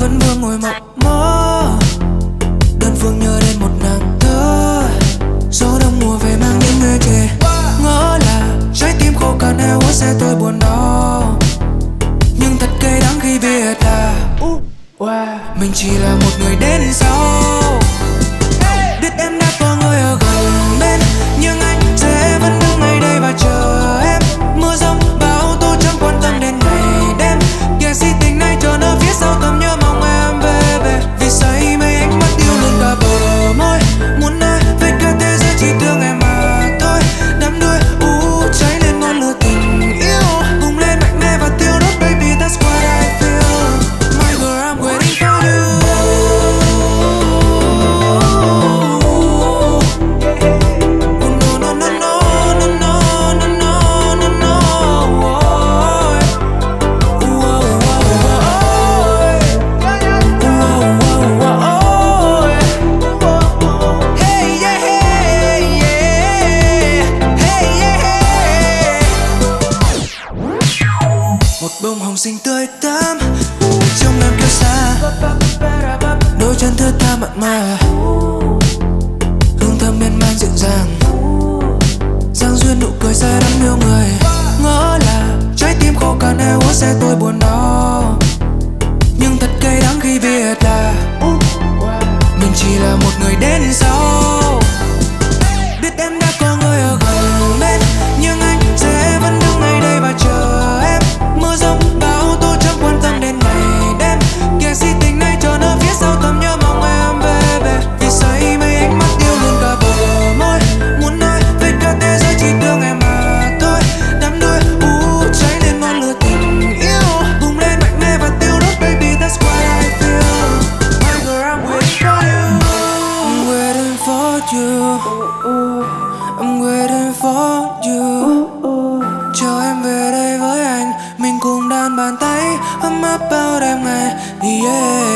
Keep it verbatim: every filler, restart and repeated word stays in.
vẫn vương ngồi mộng mơ, đơn phương nhớ đến một nàng thơ. Gió đông mùa về mang những ê chề, ngỡ là trái tim khô cạn eo ước sẽ tôi buồn đau. Nhưng thật cay đắng khi biết là mình chỉ là một người đến sau. Biết em đã có người ở gần bên, nhưng anh sẽ vẫn đứng ngay đây và chờ em. Mưa giông bão tố chẳng quan tâm đến ngày đêm, kẻ si tình này trốn ở phía sau thầm nhớ mong em về về. Vì say mê ánh mắt yêu luôn cả bờ môi, muốn nói với cả thế giới chỉ thương em mà thôi. Đắm đuối u cháy lên ngọn lửa tình yêu, bùng lên mạnh mẽ và thiêu đốt, baby that's what I feel. My girl I'm waiting for you. Một bông hồng xinh tươi tắm trong em kiêu sa, đôi chân thướt tha mặn mà, hương thơm miên man dịu dàng, giang duyên nụ cười say đắm yêu người. Ngỡ là trái tim khô cạn eo ước sẽ tôi buồn đau, nhưng thật cay đắng khi biết là mình chỉ là một người đến sau. Biết em đã có người ở gần bên, nhưng anh sẽ vẫn đứng ngay đây và chờ em. Mưa giông bão tố chẳng quan tâm đến ngày đêm, kẻ si tình này trốn ở phía sau thầm nhớ mong em về về. Vì say mê ánh mắt yêu luôn cả bờ môi, muốn nói với cả thế giới chỉ thương em mà thôi. Đắm đuối u cháy lên ngọn lửa tình yêu, bùng lên mạnh mẽ và thiêu đốt, baby that's what I feel. My girl I'm waiting for you, I'm waiting for you, I'm waiting for you. Chờ em về đây với anh, mình cùng đan bàn tay ấm áp bao đêm ngày, yeah.